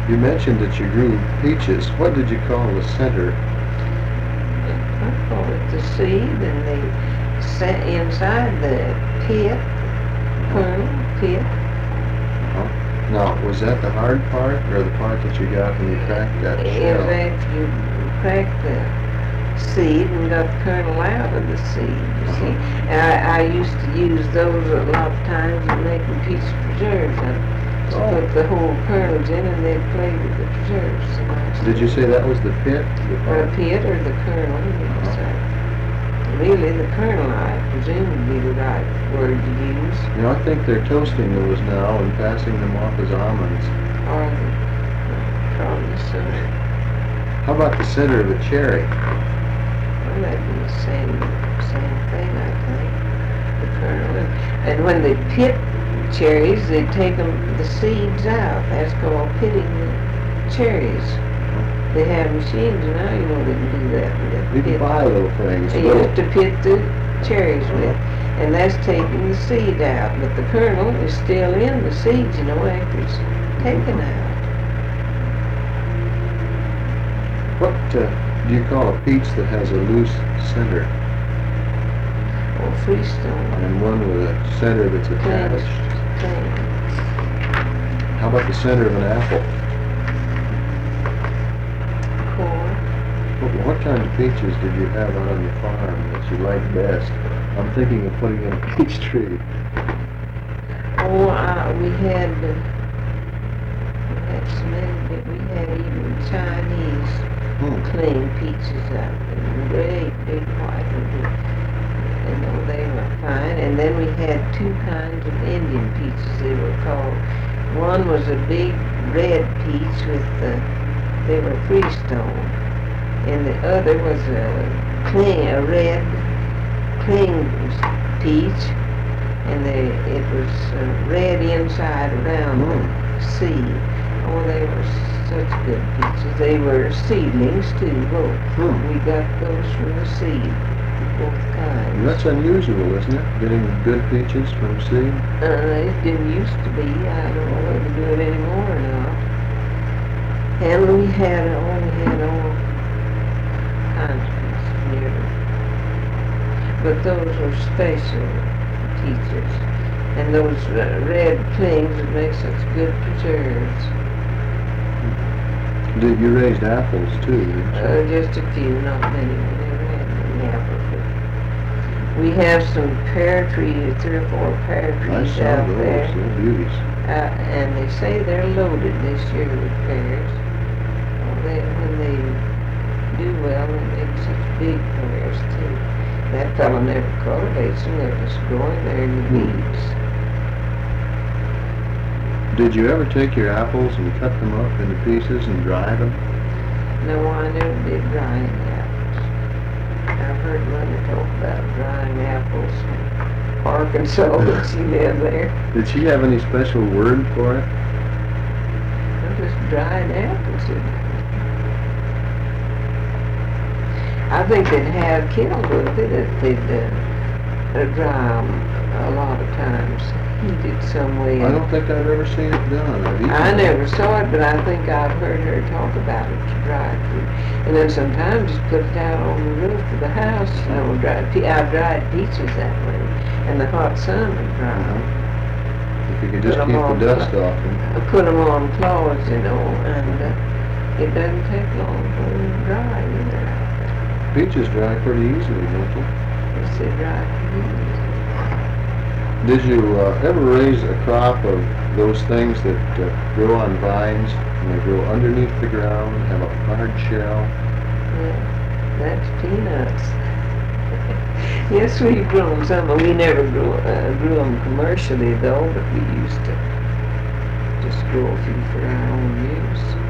You mentioned that you grew peaches. What did you call the center? I call it the seed, and they sat inside the pit, kernel pit. Now, was that the hard part, or the part that you got when you cracked that Is shell? after you crack the seed and got the kernel out of the seed, you see. And I used to use those a lot of times in making peach preserves. I'd put the whole kernels in and they'd play with the preserves. So Did you say that was the pit? or a pit or the kernel, you decide. Really, the kernel, I presume, would be the right word to use. You know, I think they're toasting those now and passing them off as almonds. Or the, probably so. How about the center of a cherry? Well, that'd be the same thing, I think. The kernel. And when they pit cherries, they take the seeds out. That's called pitting the cherries. They have machines now, you know, they can do that. You can buy little things. They used to pit the cherries with. And that's taking the seed out. But the kernel is still in the seeds, you know, after it's taken out. What do you call a peach that has a loose center Or freestone. and one with a center that's attached? Thing. How about the center of an apple? Core. What kind of peaches did you have out on the farm that you liked best? I'm thinking of putting in a peach tree. Oh, we had so many, but we had even Chinese clean peaches out there, great big white ones. You know, they were fine. And then we had two kinds of Indian peaches, they were called. One was a big red peach with they were freestone, and the other was a red cling peach, and it was red inside around the seed. Oh, they were such good peaches. They were seedlings too. We got those from the seed, both kinds. That's unusual, isn't it? Getting good peaches from seed? It didn't used to be. I don't know whether they do it anymore or not. And we had all kinds of peaches near. But those were special peaches. And those red clings would make such good preserves. Did you raise apples too? Just a few, not many. We never had many apples. We have some pear trees, 3 or 4 pear trees out there. They're beauties. And they say they're loaded this year with pears. When they do well, they make such big pears too. That fellow never cultivates them, they're just growing there in the weeds. Did you ever take your apples and cut them up into pieces and dry them? No, I never did drying apples. I've heard Mother talk about drying apples in Arkansas that she lived there. Did she have any special word for it? Just dried apples. I think they'd have killed with it if they'd dry them a lot of times. Heated some way. I don't think I've ever seen it done. I never saw it, but I think I've heard her talk about it to dry food. And then sometimes just put it out on the roof of the house. I've dried peaches that way. And the hot sun would dry them. If you could just keep the dust off them. Put them on cloths, you know, and it doesn't take long for them to dry either. Peaches dry pretty easily, don't they? Yes, they dry pretty easily. Did you ever raise a crop of those things that grow on vines and they grow underneath the ground, have a hard shell? Yeah, that's peanuts. Yes, we grew them some, but we never grew them commercially though, but we used to just grow a few for our own use.